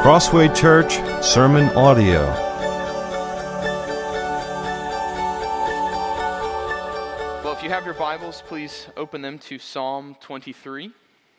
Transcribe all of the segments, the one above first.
Crossway Church Sermon Audio. Well, if you have your Bibles, please open them to Psalm 23.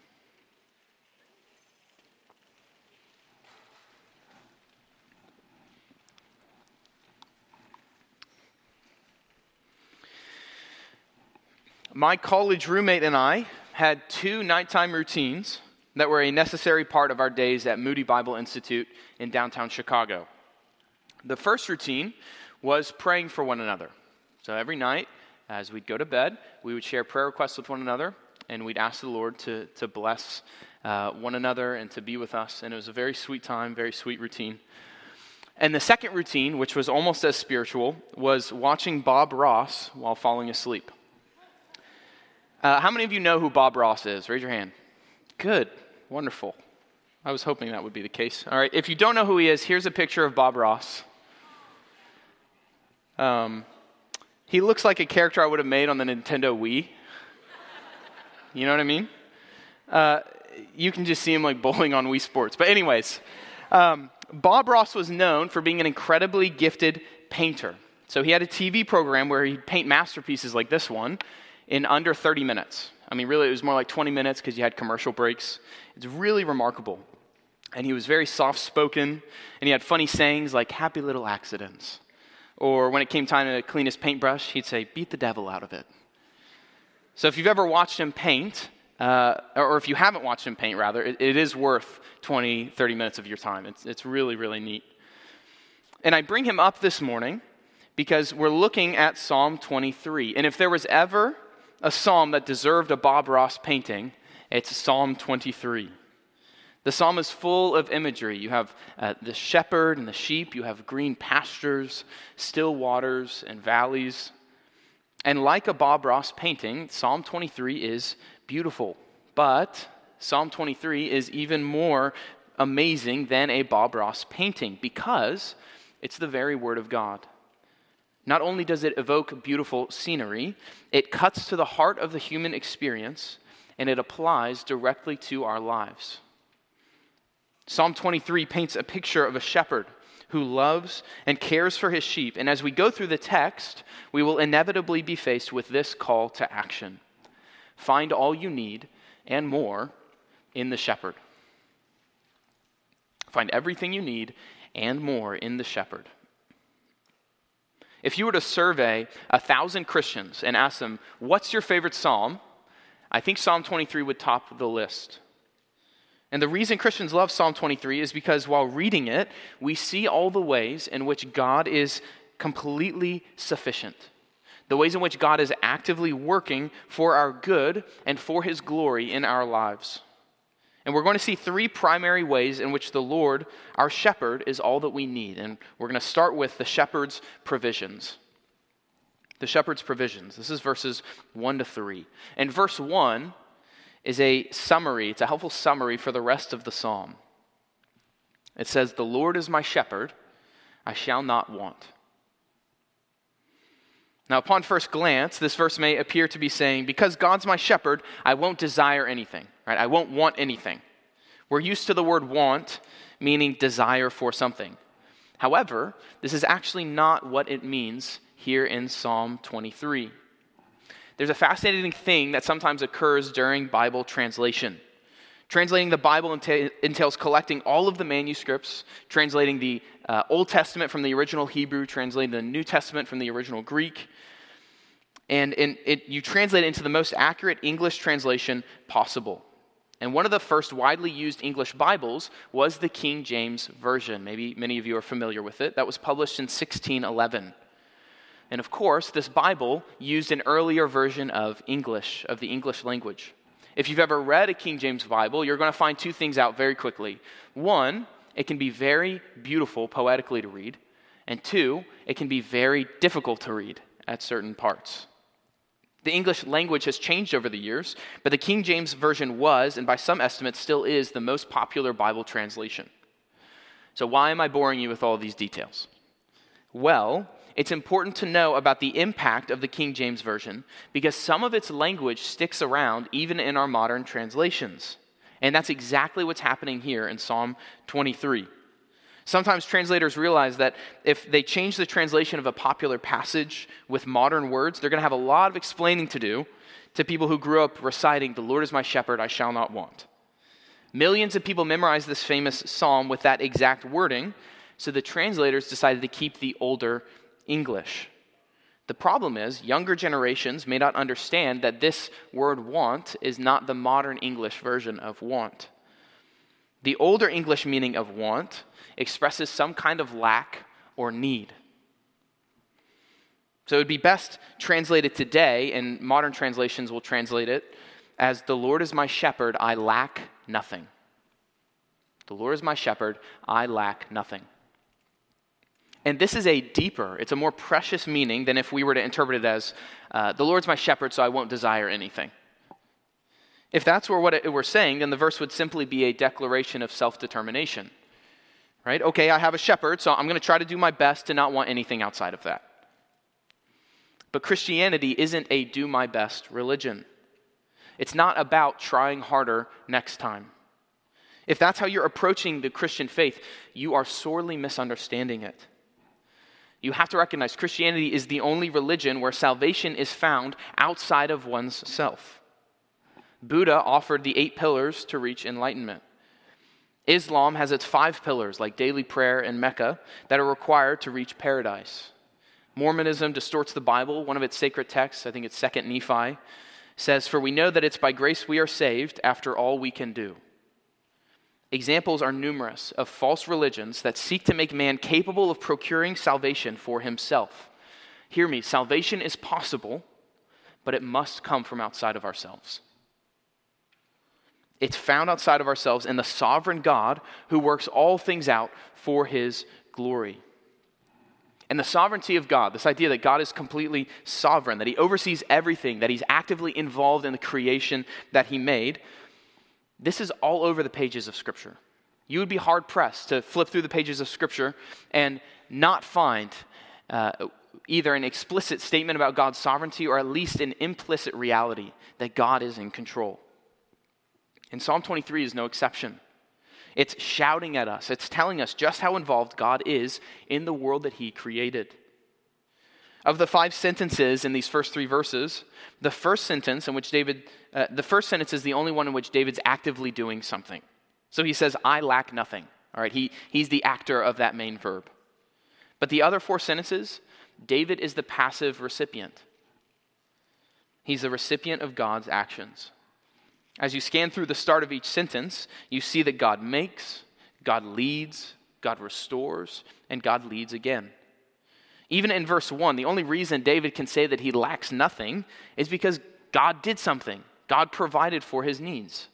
My college roommate and I had two nighttime routines that were a necessary part of our days at Moody Bible Institute in downtown Chicago. The first routine was praying for one another. So every night, as we'd go to bed, we would share prayer requests with one another, and we'd ask the Lord to bless one another and to be with us. And it was a very sweet time, very sweet routine. And the second routine, which was almost as spiritual, was watching Bob Ross while falling asleep. How many of you know who Bob Ross is? Raise your hand. Good. Wonderful. I was hoping that would be the case. All right. If you don't know who he is, here's a picture of Bob Ross. He looks like a character I would have made on the Nintendo Wii. You know what I mean? You can just see him like bowling on Wii Sports. But anyways, Bob Ross was known for being an incredibly gifted painter. So he had a TV program where he'd paint masterpieces like this one in under 30 minutes. I mean, really, it was more like 20 minutes because you had commercial breaks. It's really remarkable. And he was very soft-spoken, and he had funny sayings like, happy little accidents. Or when it came time to clean his paintbrush, he'd say, beat the devil out of it. So if you've ever watched him paint, or if you haven't watched him paint, rather, it is worth 20, 30 minutes of your time. It's really, really neat. And I bring him up this morning because we're looking at Psalm 23. And if there was ever a psalm that deserved a Bob Ross painting, it's Psalm 23. The psalm is full of imagery. You have the shepherd and the sheep. You have green pastures, still waters, and valleys. And like a Bob Ross painting, Psalm 23 is beautiful. But Psalm 23 is even more amazing than a Bob Ross painting because it's the very Word of God. Not only does it evoke beautiful scenery, it cuts to the heart of the human experience, and it applies directly to our lives. Psalm 23 paints a picture of a shepherd who loves and cares for his sheep, and as we go through the text, we will inevitably be faced with this call to action. Find all you need and more in the shepherd. Find everything you need and more in the shepherd. If you were to survey 1,000 Christians and ask them, what's your favorite psalm? I think Psalm 23 would top the list. And the reason Christians love Psalm 23 is because while reading it, we see all the ways in which God is completely sufficient. The ways in which God is actively working for our good and for His glory in our lives. And we're going to see three primary ways in which the Lord, our shepherd, is all that we need. And we're going to start with the shepherd's provisions. The shepherd's provisions. This is verses 1 to 3. And verse 1 is a summary. It's a helpful summary for the rest of the psalm. It says, "The Lord is my shepherd, I shall not want." Now, upon first glance, this verse may appear to be saying, because God's my shepherd, I won't desire anything, right? I won't want anything. We're used to the word want, meaning desire for something. However, this is actually not what it means here in Psalm 23. There's a fascinating thing that sometimes occurs during Bible translation. Translating the Bible entails collecting all of the manuscripts, translating the Old Testament from the original Hebrew, translating the New Testament from the original Greek, and you translate it into the most accurate English translation possible. And one of the first widely used English Bibles was the King James Version. Maybe many of you are familiar with it. That was published in 1611. And of course, this Bible used an earlier version of English, of the English language. If you've ever read a King James Bible, you're going to find two things out very quickly. One, it can be very beautiful poetically to read. And two, it can be very difficult to read at certain parts. The English language has changed over the years, but the King James Version was, and by some estimates still is, the most popular Bible translation. So why am I boring you with all these details? Well, it's important to know about the impact of the King James Version because some of its language sticks around even in our modern translations. And that's exactly what's happening here in Psalm 23. Sometimes translators realize that if they change the translation of a popular passage with modern words, they're going to have a lot of explaining to do to people who grew up reciting, "The Lord is my shepherd, I shall not want." Millions of people memorized this famous psalm with that exact wording, so the translators decided to keep the older English. The problem is, younger generations may not understand that this word want is not the modern English version of want. The older English meaning of want expresses some kind of lack or need. So it would be best translated today, and modern translations will translate it as, "The Lord is my shepherd, I lack nothing." The Lord is my shepherd, I lack nothing. And this is a deeper, it's a more precious meaning than if we were to interpret it as, "The Lord's my shepherd, so I won't desire anything." If that's what we're saying, then the verse would simply be a declaration of self-determination. Right? Okay, I have a shepherd, so I'm going to try to do my best to not want anything outside of that. But Christianity isn't a do my best religion. It's not about trying harder next time. If that's how you're approaching the Christian faith, you are sorely misunderstanding it. You have to recognize Christianity is the only religion where salvation is found outside of one's self. Buddha offered the 8 pillars to reach enlightenment. Islam has its 5 pillars, like daily prayer and Mecca, that are required to reach paradise. Mormonism distorts the Bible. One of its sacred texts, I think it's 2 Nephi, says, "For we know that it's by grace we are saved, after all we can do." Examples are numerous of false religions that seek to make man capable of procuring salvation for himself. Hear me, salvation is possible, but it must come from outside of ourselves. It's found outside of ourselves in the sovereign God who works all things out for his glory. And the sovereignty of God, this idea that God is completely sovereign, that he oversees everything, that he's actively involved in the creation that he made, this is all over the pages of Scripture. You would be hard-pressed to flip through the pages of Scripture and not find either an explicit statement about God's sovereignty or at least an implicit reality that God is in control. And Psalm 23 is no exception. It's shouting at us. It's telling us just how involved God is in the world that he created. Of the 5 sentences in these first 3 verses, the first sentence is the only one in which David's actively doing something. So he says, "I lack nothing." All right, he's the actor of that main verb. But the other 4 sentences, David is the passive recipient. He's the recipient of God's actions. As you scan through the start of each sentence, you see that God makes, God leads, God restores, and God leads again. Even in verse 1, the only reason David can say that he lacks nothing is because God did something. God provided for his needs.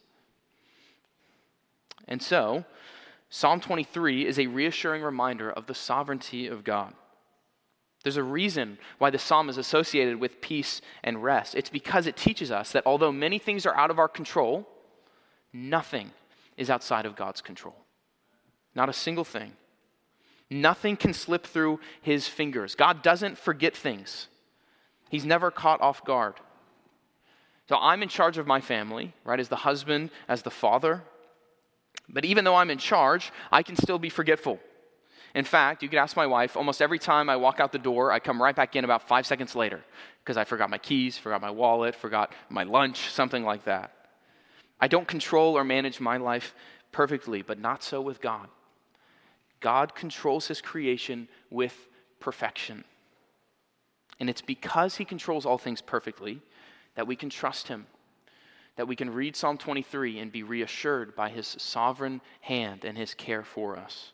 And so, Psalm 23 is a reassuring reminder of the sovereignty of God. There's a reason why the psalm is associated with peace and rest. It's because it teaches us that although many things are out of our control, nothing is outside of God's control. Not a single thing. Nothing can slip through his fingers. God doesn't forget things. He's never caught off guard. So I'm in charge of my family, right, as the husband, as the father. But even though I'm in charge, I can still be forgetful. In fact, you could ask my wife, almost every time I walk out the door, I come right back in about 5 seconds later because I forgot my keys, forgot my wallet, forgot my lunch, something like that. I don't control or manage my life perfectly, but not so with God. God controls his creation with perfection. And it's because he controls all things perfectly that we can trust him, that we can read Psalm 23 and be reassured by his sovereign hand and his care for us.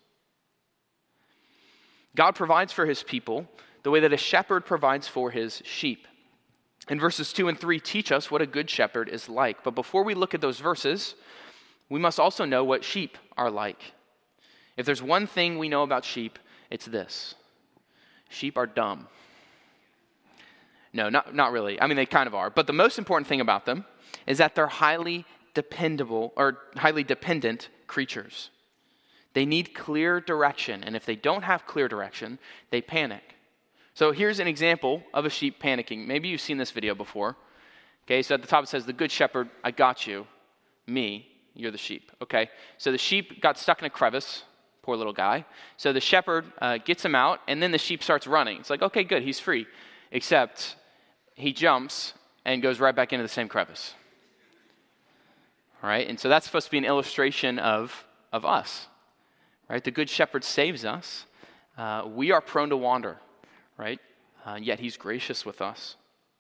God provides for his people the way that a shepherd provides for his sheep. And verses 2 and 3 teach us what a good shepherd is like. But before we look at those verses, we must also know what sheep are like. If there's one thing we know about sheep, it's this. Sheep are dumb. No, not really. I mean, they kind of are. But the most important thing about them is that they're highly dependent creatures. They need clear direction, and if they don't have clear direction, they panic. So here's an example of a sheep panicking. Maybe you've seen this video before. Okay, so at the top it says, "The good shepherd, I got you, me, You're the sheep, okay? So the sheep got stuck in a crevice, poor little guy. So the shepherd gets him out, and then the sheep starts running. It's like, okay, good, he's free. Except he jumps and goes right back into the same crevice. All right, and so that's supposed to be an illustration of us, right? The good shepherd saves us. We are prone to wander, right? Yet he's gracious with us.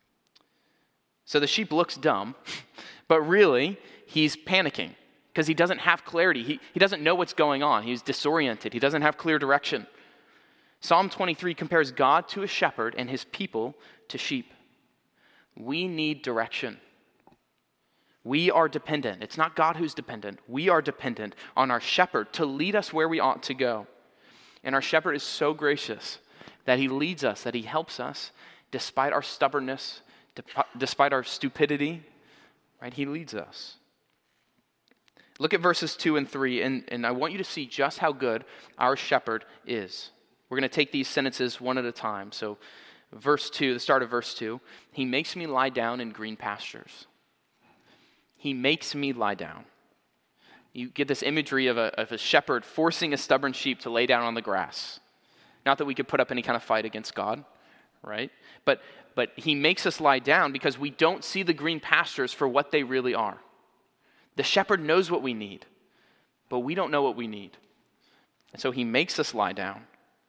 So the sheep looks dumb, but really he's panicking because he doesn't have clarity. He doesn't know what's going on. He's disoriented. He doesn't have clear direction. Psalm 23 compares God to a shepherd and his people to sheep. We need direction. We are dependent. It's not God who's dependent. We are dependent on our shepherd to lead us where we ought to go. And our shepherd is so gracious that he leads us, that he helps us despite our stubbornness, despite our stupidity, right? He leads us. Look at verses 2 and 3, and I want you to see just how good our shepherd is. We're going to take these sentences one at a time. So verse 2, the start of verse 2, he makes me lie down in green pastures. He makes me lie down. You get this imagery of a shepherd forcing a stubborn sheep to lay down on the grass. Not that we could put up any kind of fight against God, right? But he makes us lie down because we don't see the green pastures for what they really are. The shepherd knows what we need, but we don't know what we need. And so he makes us lie down.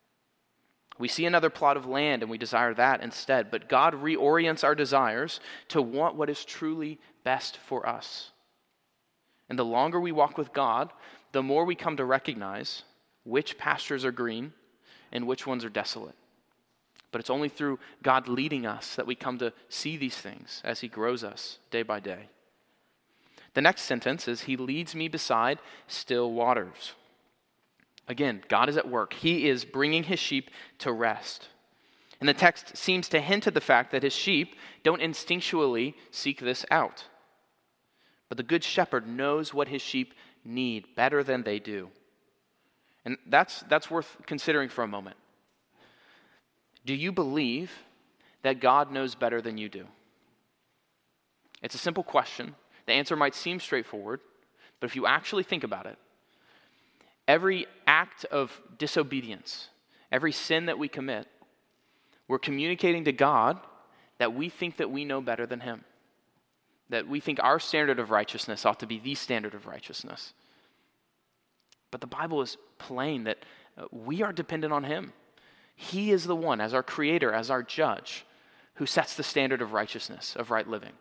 We see another plot of land and we desire that instead, but God reorients our desires to want what is truly best for us. And the longer we walk with God, the more we come to recognize which pastures are green and which ones are desolate. But it's only through God leading us that we come to see these things as he grows us day by day. The next sentence is, he leads me beside still waters. Again, God is at work. He is bringing his sheep to rest. And the text seems to hint at the fact that his sheep don't instinctually seek this out. But the good shepherd knows what his sheep need better than they do. And that's worth considering for a moment. Do you believe that God knows better than you do? It's a simple question. The answer might seem straightforward, but if you actually think about it, every act of disobedience, every sin that we commit, we're communicating to God that we think that we know better than him. That we think our standard of righteousness ought to be the standard of righteousness. But the Bible is plain that we are dependent on him. He is the one, as our creator, as our judge, who sets the standard of righteousness, of right living.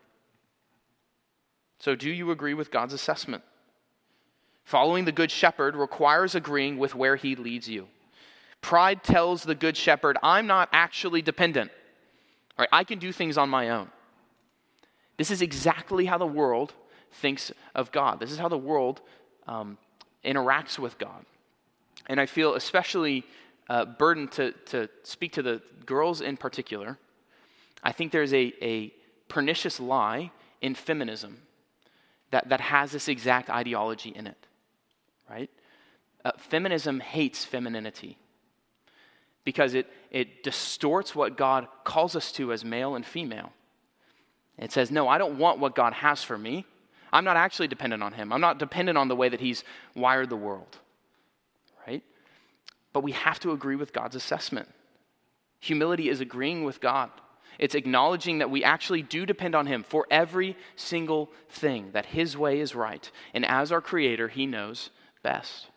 So do you agree with God's assessment? Following the good shepherd requires agreeing with where he leads you. Pride tells the good shepherd, I'm not actually dependent. Right? I can do things on my own. This is exactly how the world thinks of God. This is how the world interacts with God. And I feel especially burdened to speak to the girls in particular. I think there's a pernicious lie in feminism that has this exact ideology in it, right? Feminism hates femininity because it distorts what God calls us to as male and female. It says, no, I don't want what God has for me. I'm not actually dependent on him. I'm not dependent on the way that he's wired the world, right? But we have to agree with God's assessment. Humility is agreeing with God. It's acknowledging that we actually do depend on him for every single thing, that his way is right. And as our creator, he knows best.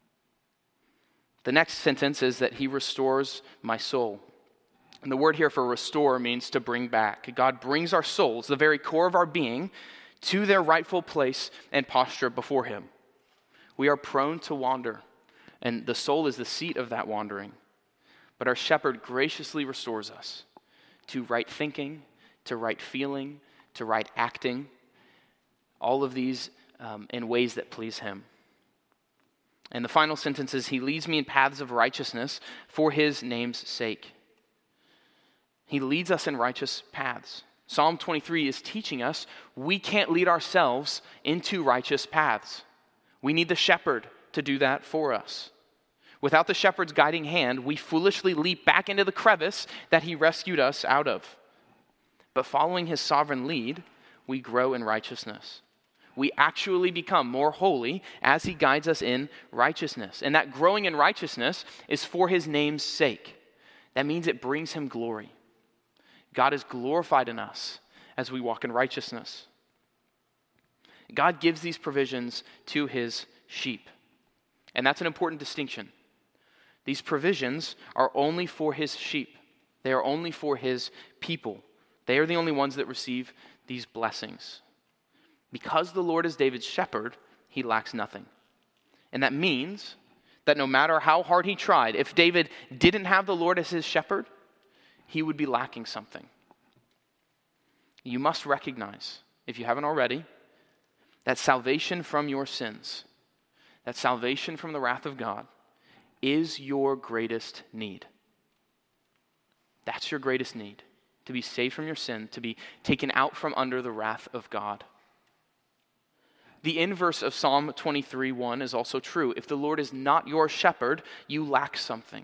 The next sentence is that he restores my soul. And the word here for restore means to bring back. God brings our souls, the very core of our being, to their rightful place and posture before him. We are prone to wander, and the soul is the seat of that wandering. But our shepherd graciously restores us to right thinking, to right feeling, to right acting, all of these in ways that please him. And the final sentence is, he leads me in paths of righteousness for his name's sake. He leads us in righteous paths. Psalm 23 is teaching us we can't lead ourselves into righteous paths. We need the shepherd to do that for us. Without the shepherd's guiding hand, we foolishly leap back into the crevice that he rescued us out of. But following his sovereign lead, we grow in righteousness. We actually become more holy as he guides us in righteousness. And that growing in righteousness is for his name's sake. That means it brings him glory. God is glorified in us as we walk in righteousness. God gives these provisions to his sheep. And that's an important distinction. These provisions are only for his sheep. They are only for his people. They are the only ones that receive these blessings. Because the Lord is David's shepherd, he lacks nothing. And that means that no matter how hard he tried, if David didn't have the Lord as his shepherd, he would be lacking something. You must recognize, if you haven't already, that salvation from your sins, that salvation from the wrath of God, is your greatest need. That's your greatest need, to be saved from your sin, to be taken out from under the wrath of God. The inverse of Psalm 23:1 is also true. If the Lord is not your shepherd, you lack something.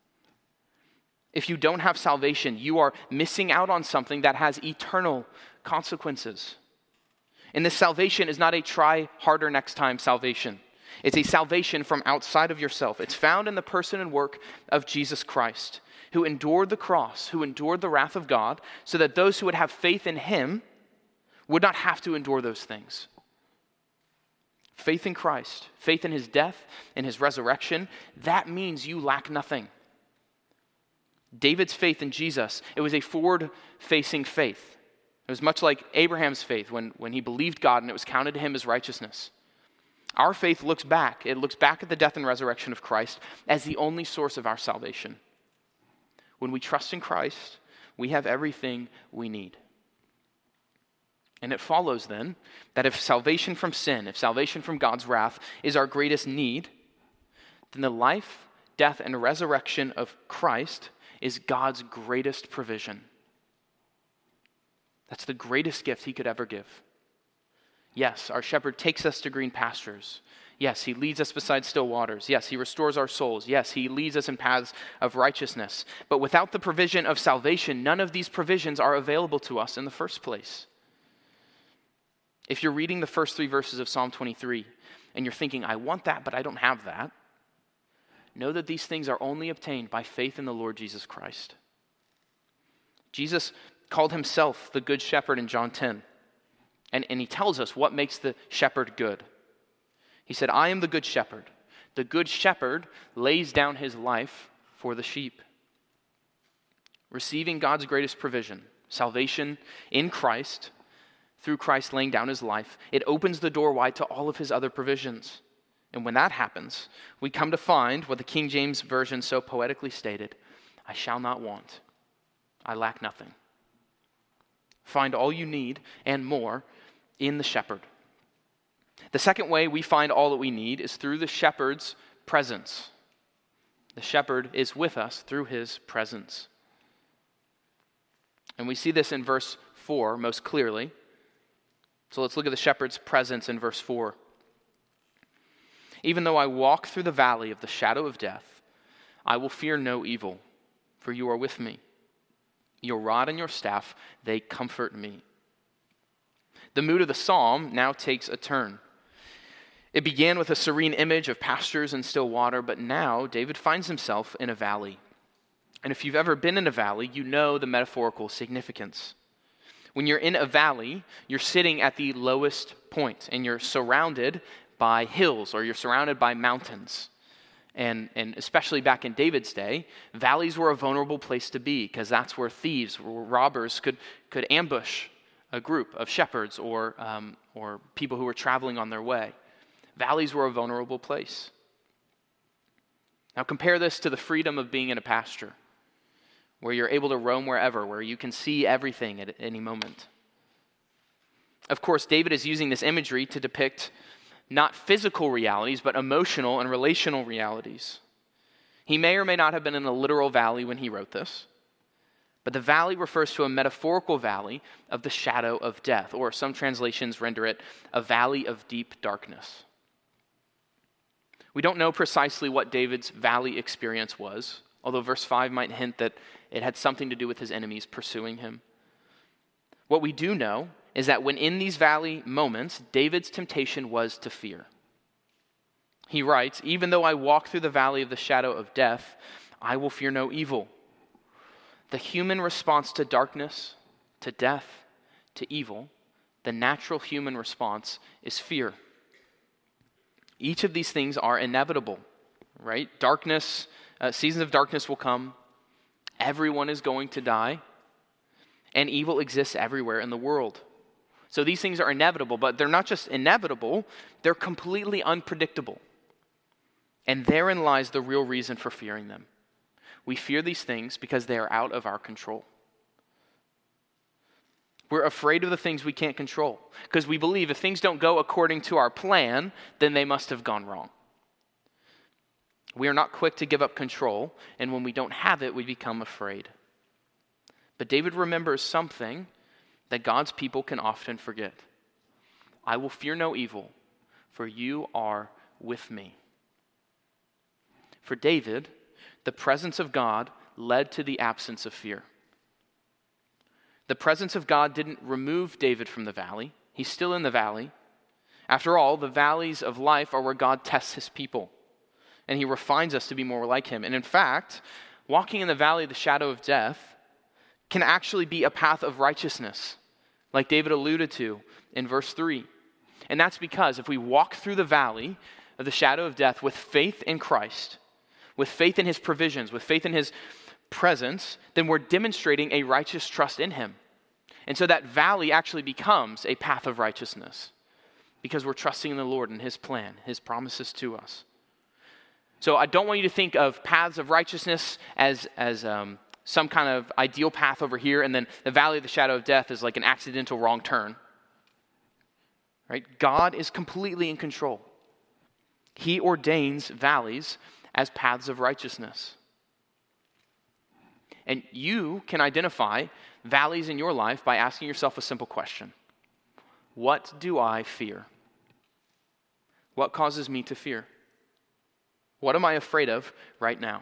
If you don't have salvation, you are missing out on something that has eternal consequences. And this salvation is not a try harder next time salvation. It's a salvation from outside of yourself. It's found in the person and work of Jesus Christ, who endured the cross, who endured the wrath of God, so that those who would have faith in him would not have to endure those things. Faith in Christ, faith in his death and his resurrection, that means you lack nothing. David's faith in Jesus, it was a forward-facing faith. It was much like Abraham's faith when he believed God and it was counted to him as righteousness. Our faith looks back. It looks back at the death and resurrection of Christ as the only source of our salvation. When we trust in Christ, we have everything we need. And it follows then that if salvation from sin, if salvation from God's wrath is our greatest need, then the life, death, and resurrection of Christ is God's greatest provision. That's the greatest gift he could ever give. Yes, our shepherd takes us to green pastures. Yes, he leads us beside still waters. Yes, he restores our souls. Yes, he leads us in paths of righteousness. But without the provision of salvation, none of these provisions are available to us in the first place. If you're reading the first 3 verses of Psalm 23 and you're thinking, I want that, but I don't have that, know that these things are only obtained by faith in the Lord Jesus Christ. Jesus called himself the Good Shepherd in John 10. And he tells us what makes the shepherd good. He said, I am the good shepherd. The good shepherd lays down his life for the sheep. Receiving God's greatest provision, salvation in Christ, through Christ laying down his life, it opens the door wide to all of his other provisions. And when that happens, we come to find what the King James Version so poetically stated, I shall not want. I lack nothing. Find all you need and more in the shepherd. The second way we find all that we need is through the shepherd's presence. The shepherd is with us through his presence. And we see this in verse 4 most clearly. So let's look at the shepherd's presence in verse 4. Even though I walk through the valley of the shadow of death, I will fear no evil, for you are with me. Your rod and your staff, they comfort me. The mood of the psalm now takes a turn. It began with a serene image of pastures and still water, but now David finds himself in a valley. And if you've ever been in a valley, you know the metaphorical significance. When you're in a valley, you're sitting at the lowest point, and you're surrounded by hills, or you're surrounded by mountains. And especially back in David's day, valleys were a vulnerable place to be, because that's where thieves, where robbers could ambush a group of shepherds or people who were traveling on their way. Valleys were a vulnerable place. Now compare this to the freedom of being in a pasture, where you're able to roam wherever, where you can see everything at any moment. Of course, David is using this imagery to depict not physical realities, but emotional and relational realities. He may or may not have been in a literal valley when he wrote this, but the valley refers to a metaphorical valley of the shadow of death, or some translations render it a valley of deep darkness. We don't know precisely what David's valley experience was, although verse 5 might hint that it had something to do with his enemies pursuing him. What we do know is that when in these valley moments, David's temptation was to fear. He writes, "Even though I walk through the valley of the shadow of death, I will fear no evil." The human response to darkness, to death, to evil, the natural human response is fear. Each of these things are inevitable, right? Darkness, seasons of darkness will come. Everyone is going to die. And evil exists everywhere in the world. So these things are inevitable, but they're not just inevitable, they're completely unpredictable. And therein lies the real reason for fearing them. We fear these things because they are out of our control. We're afraid of the things we can't control because we believe if things don't go according to our plan, then they must have gone wrong. We are not quick to give up control, and when we don't have it, we become afraid. But David remembers something that God's people can often forget. I will fear no evil, for you are with me. For David, the presence of God led to the absence of fear. The presence of God didn't remove David from the valley. He's still in the valley. After all, the valleys of life are where God tests his people, and he refines us to be more like him. And in fact, walking in the valley of the shadow of death can actually be a path of righteousness, like David alluded to in verse 3. And that's because if we walk through the valley of the shadow of death with faith in Christ, with faith in his provisions, with faith in his presence, then we're demonstrating a righteous trust in him. And so that valley actually becomes a path of righteousness because we're trusting in the Lord and his plan, his promises to us. So I don't want you to think of paths of righteousness as some kind of ideal path over here, and then the valley of the shadow of death is like an accidental wrong turn. Right? God is completely in control. He ordains valleys as paths of righteousness. And you can identify valleys in your life by asking yourself a simple question. What do I fear? What causes me to fear? What am I afraid of right now?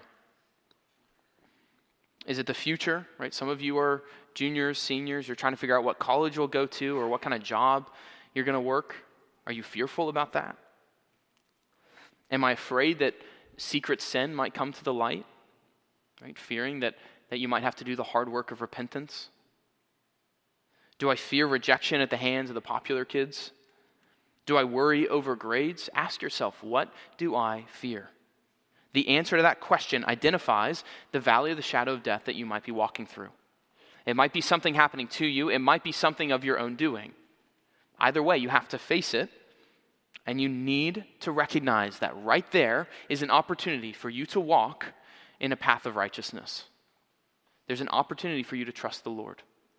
Is it the future, right? Some of you are juniors, seniors. You're trying to figure out what college you'll go to or what kind of job you're going to work. Are you fearful about that? Am I afraid that secret sin might come to the light? Right? Fearing that you might have to do the hard work of repentance? Do I fear rejection at the hands of the popular kids? Do I worry over grades? Ask yourself, what do I fear? The answer to that question identifies the valley of the shadow of death that you might be walking through. It might be something happening to you. It might be something of your own doing. Either way, you have to face it, and you need to recognize that right there is an opportunity for you to walk in a path of righteousness. There's an opportunity for you to trust the Lord.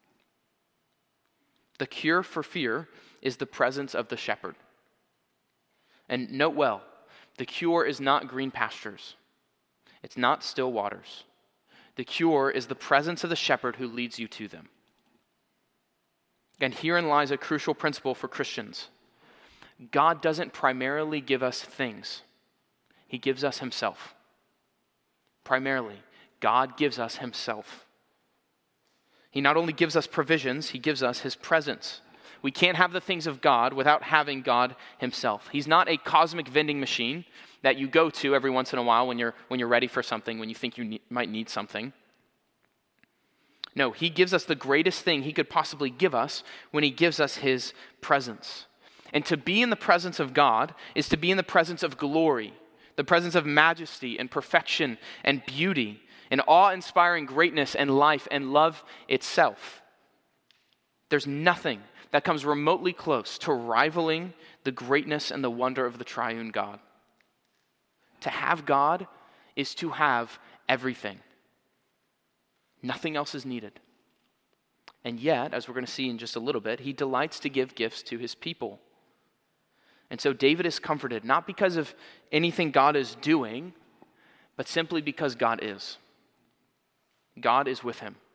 The cure for fear is the presence of the shepherd. And note well, the cure is not green pastures. It's not still waters. The cure is the presence of the shepherd who leads you to them. And herein lies a crucial principle for Christians. God doesn't primarily give us things. He gives us himself. Primarily, God gives us himself. He not only gives us provisions, he gives us his presence. We can't have the things of God without having God himself. He's not a cosmic vending machine that you go to every once in a while when you're ready for something, when you think you might need something. No, he gives us the greatest thing he could possibly give us when he gives us his presence. And to be in the presence of God is to be in the presence of glory, the presence of majesty and perfection and beauty and awe-inspiring greatness and life and love itself. There's nothing that comes remotely close to rivaling the greatness and the wonder of the triune God. To have God is to have everything. Nothing else is needed. And yet, as we're going to see in just a little bit, he delights to give gifts to his people. And so David is comforted, not because of anything God is doing, but simply because God is. God is with him.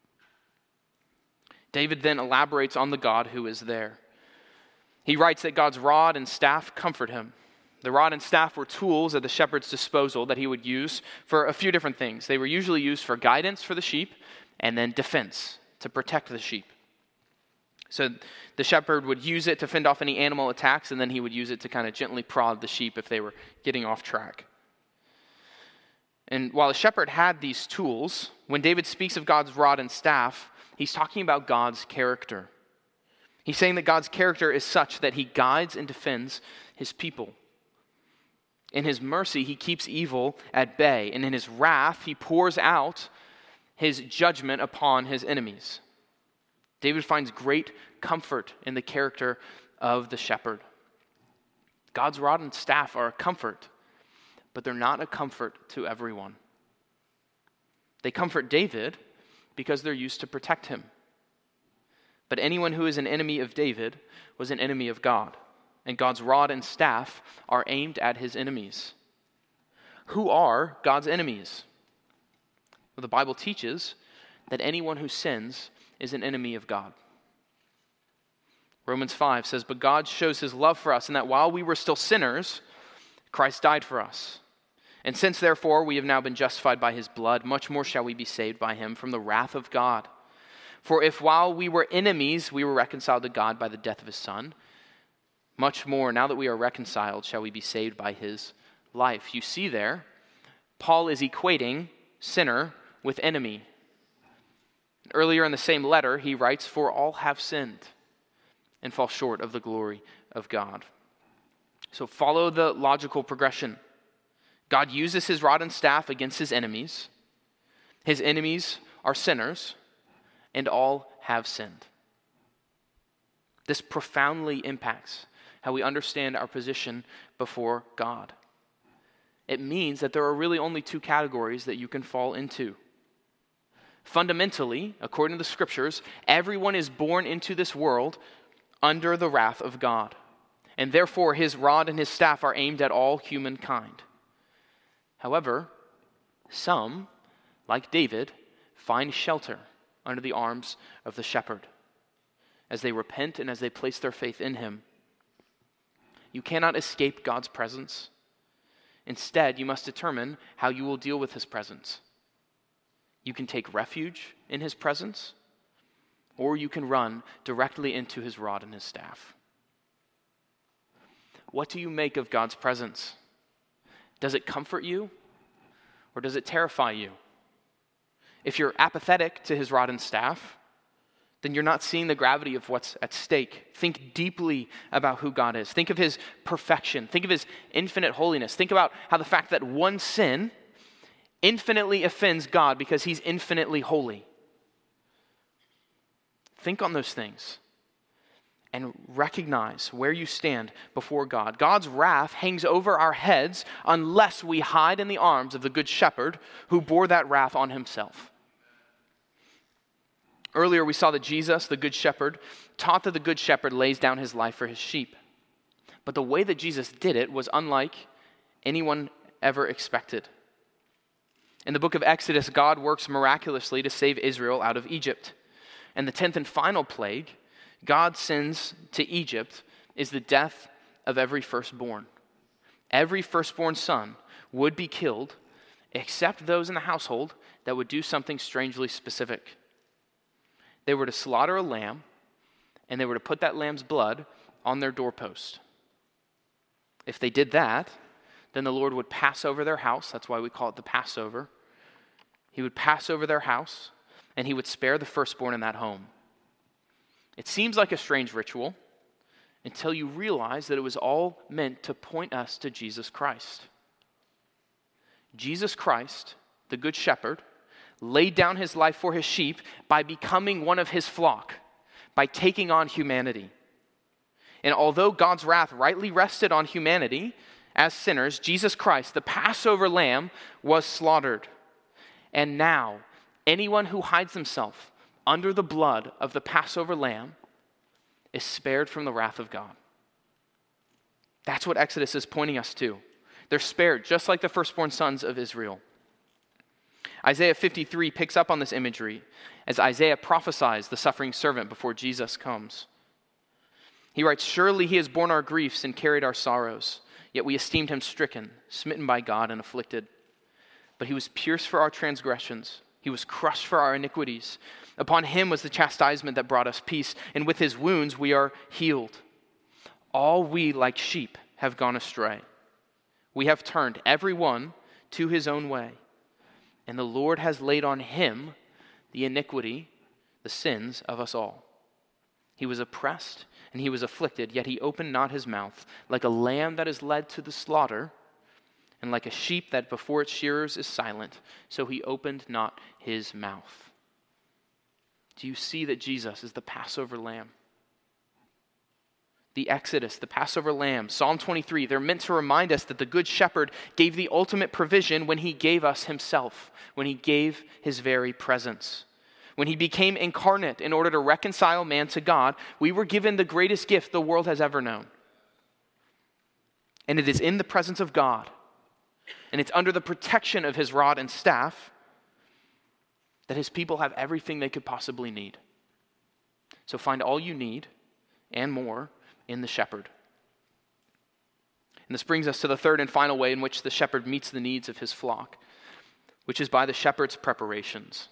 David then elaborates on the God who is there. He writes that God's rod and staff comfort him. The rod and staff were tools at the shepherd's disposal that he would use for a few different things. They were usually used for guidance for the sheep and then defense to protect the sheep. So the shepherd would use it to fend off any animal attacks, and then he would use it to kind of gently prod the sheep if they were getting off track. And while a shepherd had these tools, when David speaks of God's rod and staff, he's talking about God's character. He's saying that God's character is such that he guides and defends his people. In his mercy, he keeps evil at bay, and in his wrath, he pours out his judgment upon his enemies. David finds great comfort in the character of the shepherd. God's rod and staff are a comfort, but they're not a comfort to everyone. They comfort David because they're used to protect him. But anyone who is an enemy of David was an enemy of God, and God's rod and staff are aimed at his enemies. Who are God's enemies? Well, the Bible teaches that anyone who sins is an enemy of God. Romans 5 says, "But God shows his love for us in that while we were still sinners, Christ died for us. And since therefore we have now been justified by his blood, much more shall we be saved by him from the wrath of God. For if while we were enemies, we were reconciled to God by the death of his Son, much more, now that we are reconciled, shall we be saved by his life." You see there, Paul is equating sinner with enemy. Earlier in the same letter, he writes, "For all have sinned and fall short of the glory of God." So follow the logical progression. God uses his rod and staff against his enemies. His enemies are sinners, and all have sinned. This profoundly impacts how we understand our position before God. It means that there are really only two categories that you can fall into. Fundamentally, according to the scriptures, everyone is born into this world under the wrath of God, and therefore his rod and his staff are aimed at all humankind. However, some, like David, find shelter under the arms of the shepherd as they repent and as they place their faith in him. You cannot escape God's presence. Instead, you must determine how you will deal with his presence. You can take refuge in his presence, or you can run directly into his rod and his staff. What do you make of God's presence? Does it comfort you, or does it terrify you? If you're apathetic to his rod and staff, then you're not seeing the gravity of what's at stake. Think deeply about who God is. Think of his perfection. Think of his infinite holiness. Think about how the fact that one sin infinitely offends God because he's infinitely holy. Think on those things and recognize where you stand before God. God's wrath hangs over our heads unless we hide in the arms of the Good Shepherd who bore that wrath on himself. Earlier we saw that Jesus, the Good Shepherd, taught that the Good Shepherd lays down his life for his sheep. But the way that Jesus did it was unlike anyone ever expected. In the book of Exodus, God works miraculously to save Israel out of Egypt. And the 10th and final plague God sends to Egypt is the death of every firstborn. Every firstborn son would be killed except those in the household that would do something strangely specific. They were to slaughter a lamb, and they were to put that lamb's blood on their doorpost. If they did that, then the Lord would pass over their house. That's why we call it the Passover. He would pass over their house, and he would spare the firstborn in that home. It seems like a strange ritual until you realize that it was all meant to point us to Jesus Christ. Jesus Christ, the Good Shepherd, laid down his life for his sheep by becoming one of his flock, by taking on humanity. And although God's wrath rightly rested on humanity as sinners, Jesus Christ, the Passover lamb, was slaughtered. And now, anyone who hides himself under the blood of the Passover lamb is spared from the wrath of God. That's what Exodus is pointing us to. They're spared, just like the firstborn sons of Israel. Isaiah 53 picks up on this imagery as Isaiah prophesies the suffering servant before Jesus comes. He writes, "Surely he has borne our griefs and carried our sorrows, yet we esteemed him stricken, smitten by God, and afflicted. But he was pierced for our transgressions. He was crushed for our iniquities. Upon him was the chastisement that brought us peace, and with his wounds we are healed. All we like sheep have gone astray. We have turned every one to his own way, and the Lord has laid on him the iniquity, the sins of us all. He was oppressed and he was afflicted, yet he opened not his mouth. Like a lamb that is led to the slaughter, and like a sheep that before its shearers is silent, so he opened not his mouth. Do you see that Jesus is the Passover lamb? The Exodus, the Passover lamb, Psalm 23, they're meant to remind us that the Good Shepherd gave the ultimate provision when he gave us himself, when he gave his very presence. When he became incarnate in order to reconcile man to God, we were given the greatest gift the world has ever known. And it is in the presence of God, and it's under the protection of his rod and staff, that his people have everything they could possibly need. So find all you need and more in the shepherd. And this brings us to the third and final way in which the shepherd meets the needs of his flock, which is by the shepherd's preparations.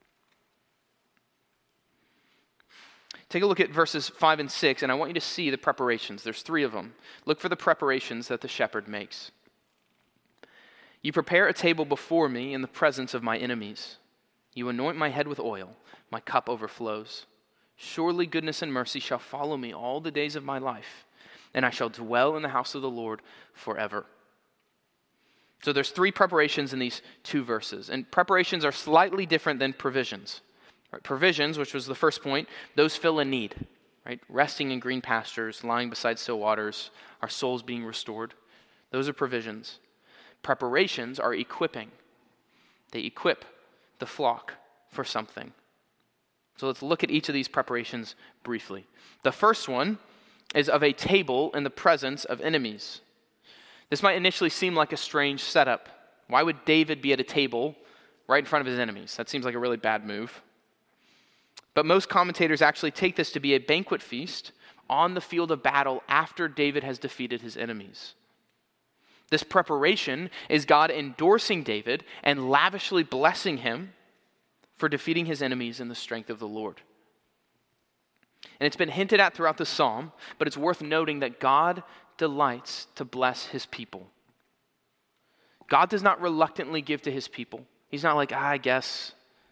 Take a look at verses 5 and 6, and I want you to see the preparations. There's 3 of them. Look for the preparations that the shepherd makes. You prepare a table before me in the presence of my enemies. You anoint my head with oil, my cup overflows. Surely goodness and mercy shall follow me all the days of my life, and I shall dwell in the house of the Lord forever. So there's 3 preparations in these 2 verses, and preparations are slightly different than provisions. Right? Provisions, which was the first point, those fill a need. Right? Resting in green pastures, lying beside still waters, our souls being restored. Those are provisions. Preparations are equipping. They equip the flock for something. So let's look at each of these preparations briefly. The first one is of a table in the presence of enemies. This might initially seem like a strange setup. Why would David be at a table right in front of his enemies? That seems like a really bad move. But most commentators actually take this to be a banquet feast on the field of battle after David has defeated his enemies. This preparation is God endorsing David and lavishly blessing him for defeating his enemies in the strength of the Lord. And it's been hinted at throughout the psalm, but it's worth noting that God delights to bless his people. God does not reluctantly give to his people. He's not like, I guess.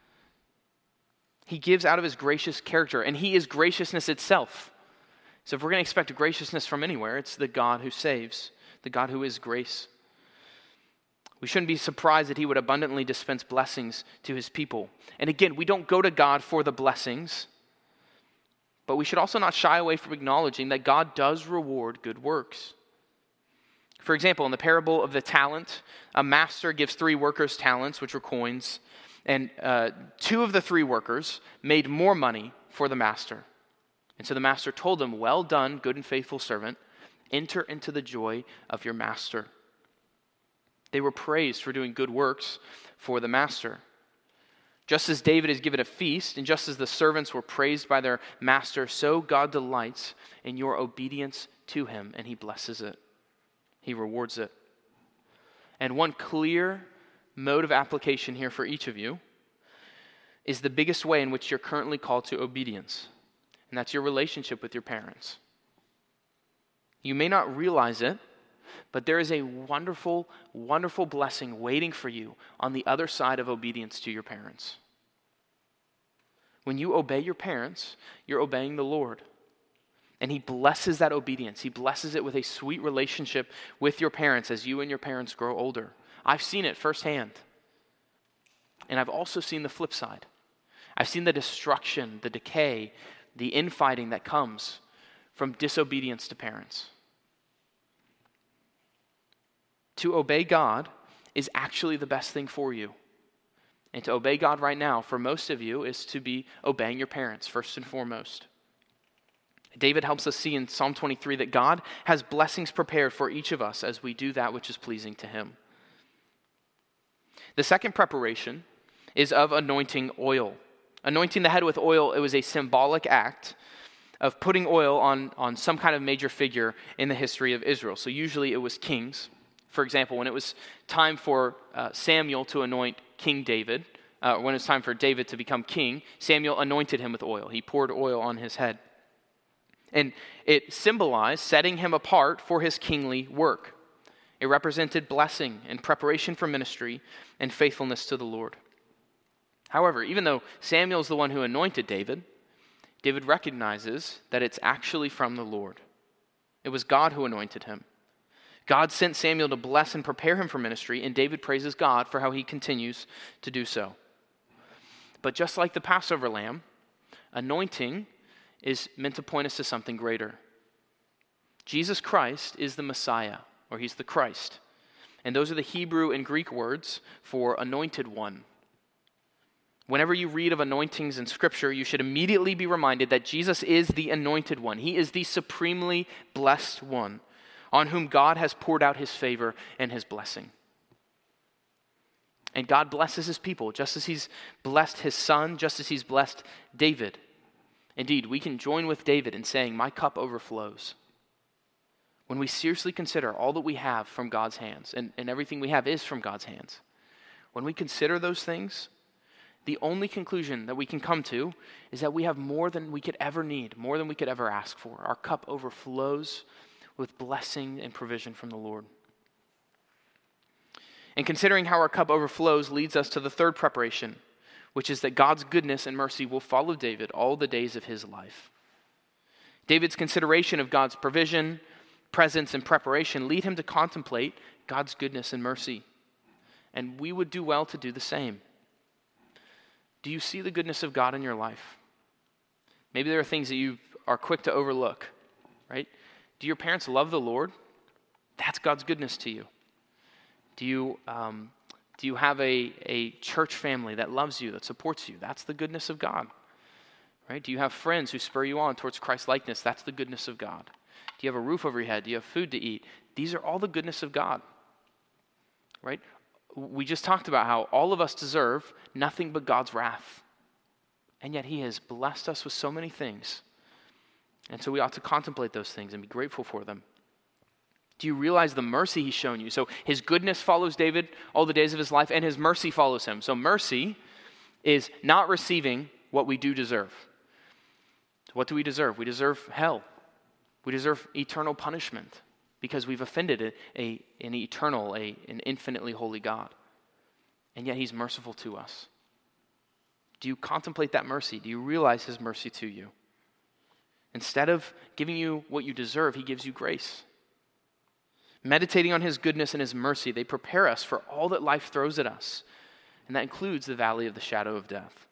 He gives out of his gracious character, and he is graciousness itself. So if we're going to expect graciousness from anywhere, it's the God who saves, the God who is grace. We shouldn't be surprised that he would abundantly dispense blessings to his people. And again, we don't go to God for the blessings, but we should also not shy away from acknowledging that God does reward good works. For example, in the parable of the talent, a master gives 3 workers talents, which were coins, and 2 of the 3 workers made more money for the master. And so the master told them, well done, good and faithful servant. Enter into the joy of your master. They were praised for doing good works for the master. Just as David is given a feast, and just as the servants were praised by their master, so God delights in your obedience to him, and he blesses it. He rewards it. And one clear mode of application here for each of you is the biggest way in which you're currently called to obedience, and that's your relationship with your parents. You may not realize it, but there is a wonderful, wonderful blessing waiting for you on the other side of obedience to your parents. When you obey your parents, you're obeying the Lord. And he blesses that obedience. He blesses it with a sweet relationship with your parents as you and your parents grow older. I've seen it firsthand. And I've also seen the flip side. I've seen the destruction, the decay, the infighting that comes from disobedience to parents. To obey God is actually the best thing for you. And to obey God right now, for most of you, is to be obeying your parents, first and foremost. David helps us see in Psalm 23 that God has blessings prepared for each of us as we do that which is pleasing to him. The second preparation is of anointing oil. Anointing the head with oil, it was a symbolic act of putting oil on some kind of major figure in the history of Israel. So usually it was kings. For example, when it was time for Samuel to anoint King David, when it was time for David to become king, Samuel anointed him with oil. He poured oil on his head. And it symbolized setting him apart for his kingly work. It represented blessing and preparation for ministry and faithfulness to the Lord. However, even though Samuel is the one who anointed David, David recognizes that it's actually from the Lord. It was God who anointed him. God sent Samuel to bless and prepare him for ministry, and David praises God for how he continues to do so. But just like the Passover lamb, anointing is meant to point us to something greater. Jesus Christ is the Messiah, or he's the Christ. And those are the Hebrew and Greek words for anointed one. Whenever you read of anointings in Scripture, you should immediately be reminded that Jesus is the anointed one. He is the supremely blessed one on whom God has poured out his favor and his blessing. And God blesses his people just as he's blessed his son, just as he's blessed David. Indeed, we can join with David in saying, "My cup overflows." When we seriously consider all that we have from God's hands, and everything we have is from God's hands, when we consider those things, the only conclusion that we can come to is that we have more than we could ever need, more than we could ever ask for. Our cup overflows with blessing and provision from the Lord. And considering how our cup overflows leads us to the third preparation, which is that God's goodness and mercy will follow David all the days of his life. David's consideration of God's provision, presence, and preparation lead him to contemplate God's goodness and mercy. And we would do well to do the same. Do you see the goodness of God in your life? Maybe there are things that you are quick to overlook, right? Do your parents love the Lord? That's God's goodness to you. Do you have a church family that loves you, that supports you? That's the goodness of God, right? Do you have friends who spur you on towards Christ-likeness? That's the goodness of God. Do you have a roof over your head? Do you have food to eat? These are all the goodness of God, right? We just talked about how all of us deserve nothing but God's wrath. And yet he has blessed us with so many things. And so we ought to contemplate those things and be grateful for them. Do you realize the mercy he's shown you? So his goodness follows David all the days of his life, and his mercy follows him. So mercy is not receiving what we do deserve. So what do we deserve? We deserve hell. We deserve eternal punishment because we've offended an eternal, an infinitely holy God. And yet he's merciful to us. Do you contemplate that mercy? Do you realize his mercy to you? Instead of giving you what you deserve, he gives you grace. Meditating on his goodness and his mercy, they prepare us for all that life throws at us. And that includes the valley of the shadow of death.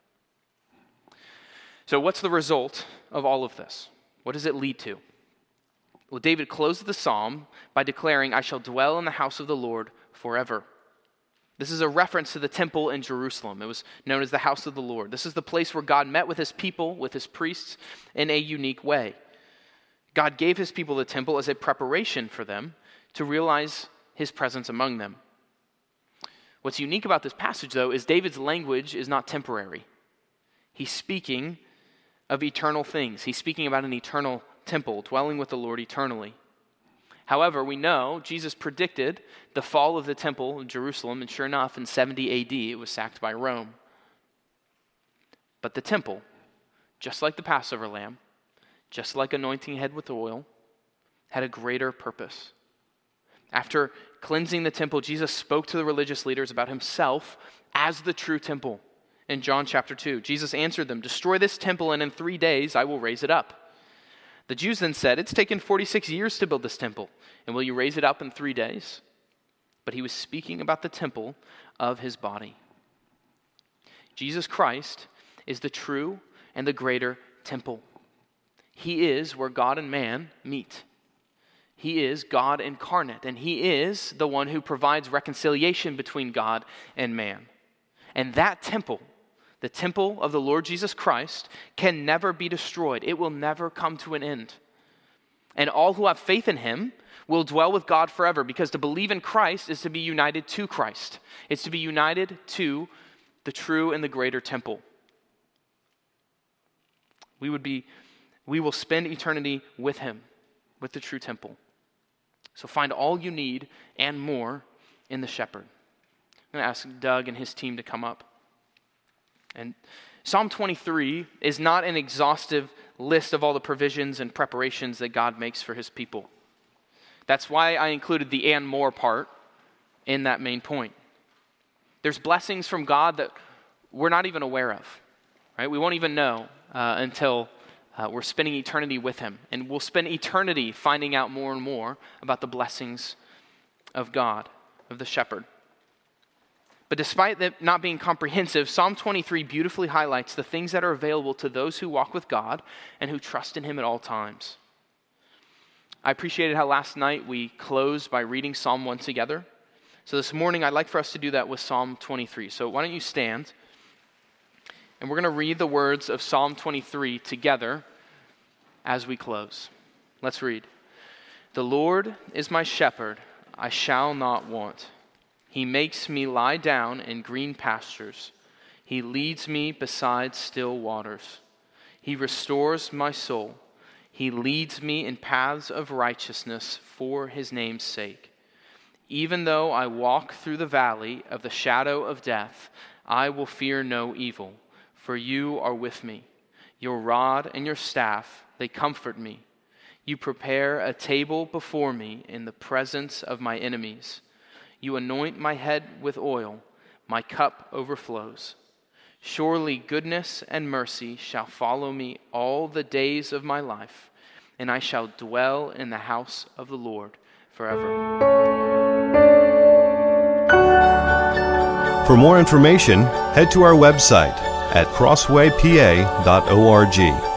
So what's the result of all of this? What does it lead to? Well, David closed the psalm by declaring, "I shall dwell in the house of the Lord forever." This is a reference to the temple in Jerusalem. It was known as the house of the Lord. This is the place where God met with his people, with his priests, in a unique way. God gave his people the temple as a preparation for them to realize his presence among them. What's unique about this passage, though, is David's language is not temporary. He's speaking of eternal things. He's speaking about an eternal temple, dwelling with the Lord eternally. However, we know Jesus predicted the fall of the temple in Jerusalem, and sure enough, in 70 AD, it was sacked by Rome. But the temple, just like the Passover lamb, just like anointing head with oil, had a greater purpose. After cleansing the temple, Jesus spoke to the religious leaders about himself as the true temple. In John chapter 2, Jesus answered them, "Destroy this temple, and in 3 days I will raise it up." The Jews then said, "It's taken 46 years to build this temple, and will you raise it up in 3 days?" But he was speaking about the temple of his body. Jesus Christ is the true and the greater temple. He is where God and man meet. He is God incarnate, and he is the one who provides reconciliation between God and man. And that temple, the temple of the Lord Jesus Christ, can never be destroyed. It will never come to an end. And all who have faith in him will dwell with God forever, because to believe in Christ is to be united to Christ. It's to be united to the true and the greater temple. We will spend eternity with him, with the true temple. So find all you need and more in the shepherd. I'm going to ask Doug and his team to come up. And Psalm 23 is not an exhaustive list of all the provisions and preparations that God makes for his people. That's why I included the and more part in that main point. There's blessings from God that we're not even aware of, right? We won't even know until we're spending eternity with him. And we'll spend eternity finding out more and more about the blessings of God, of the shepherd. But despite that not being comprehensive, Psalm 23 beautifully highlights the things that are available to those who walk with God and who trust in him at all times. I appreciated how last night we closed by reading Psalm 1 together. So this morning, I'd like for us to do that with Psalm 23. So why don't you stand, and we're going to read the words of Psalm 23 together as we close. Let's read. The Lord is my shepherd, I shall not want. He makes me lie down in green pastures. He leads me beside still waters. He restores my soul. He leads me in paths of righteousness for his name's sake. Even though I walk through the valley of the shadow of death, I will fear no evil, for you are with me. Your rod and your staff, they comfort me. You prepare a table before me in the presence of my enemies. You anoint my head with oil, my cup overflows. Surely goodness and mercy shall follow me all the days of my life, and I shall dwell in the house of the Lord forever. For more information, head to our website at crosswaypa.org.